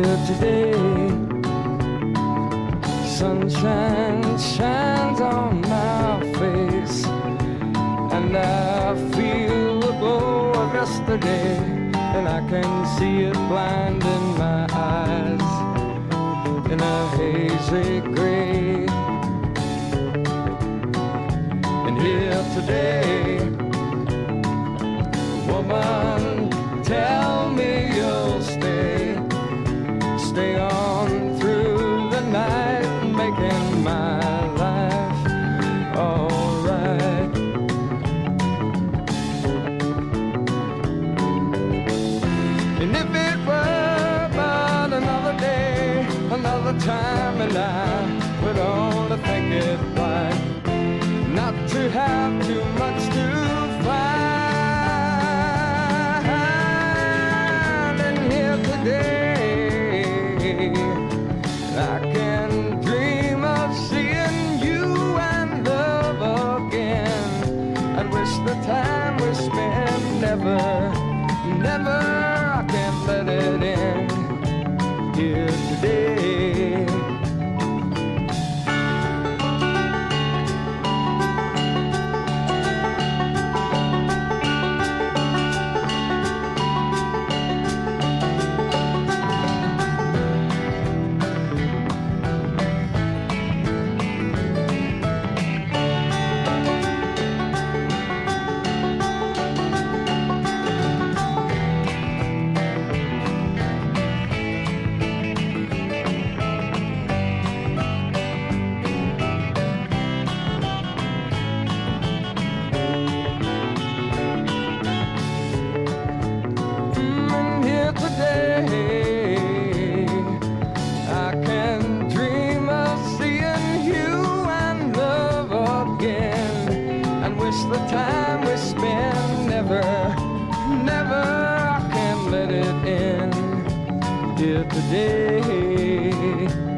here today. Sunshine shines on my face, and I feel the glow of yesterday, and I can see it blinding my eyes in a hazy gray. And here today, woman, tell me you'll stay on through the night, making my life alright. And if it were but another day, another time, and I would only think it right not to have too much to find. And here today, I can dream of seeing you and love again, and wish the time we spent never, I can't let it end. Here today, I can dream of seeing you and love again, and wish the time we spend never, I can't let it end. Here today.